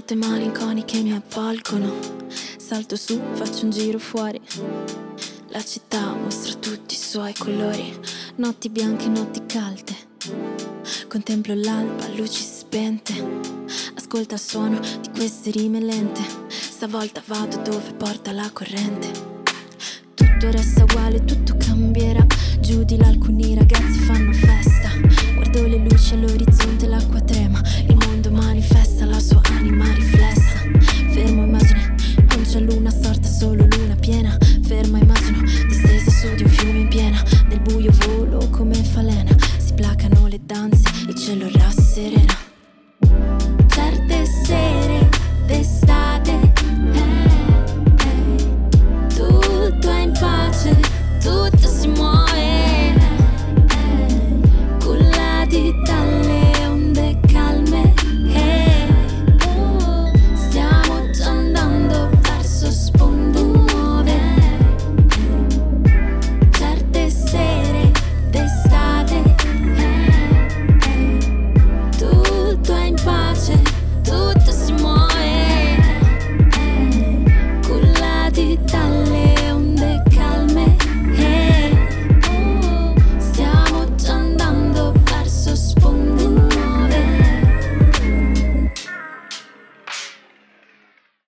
notte malinconiche mi avvolgono. Salto su, faccio un giro fuori. La città mostra tutti i suoi colori. Notti bianche, notti calde. Contemplo l'alba, luci spente. Ascolta il suono di queste rime lente. Stavolta vado dove porta la corrente. Tutto resta uguale, tutto cambierà. Giù di là alcuni ragazzi fanno festa. Guardo le luci all'orizzonte, l'acqua trema. Il mondo manifesta la sua anima riflessa. Fermo, immagine, non c'è luna storta, solo luna piena. Ferma, immagino, distesa su di un fiume in piena. Nel buio volo come falena. Si placano le danze, il cielo